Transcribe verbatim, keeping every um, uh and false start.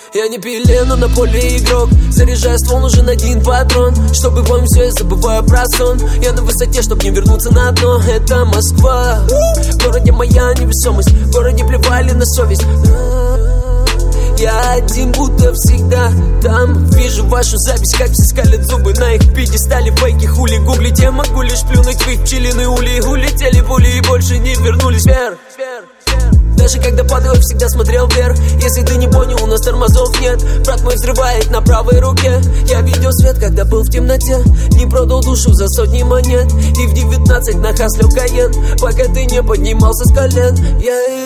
Я не пилен, но на поле игрок. Заряжаю ствол, нужен один патрон. Чтобы помнить все, я забываю про сон. Я на высоте, чтоб не вернуться на дно. Это Москва. В городе моя невесомость. В городе плевали на совесть. Я один, будто всегда там. Вижу вашу запись, как все скалят зубы на их пьедестале. Фейки, хули, гуглить, я могу лишь плюнуть в их пчелиные ули. Улетели пули и больше не вернулись вверх. Даже когда падаю, всегда смотрел вверх. Если ты не понял, у нас тормозов нет. Брат мой взрывает на правой руке. Я видел свет, когда был в темноте. Не продал душу за сотни монет. И в девятнадцать нахаслил Каен, пока ты не поднимался с колен. Я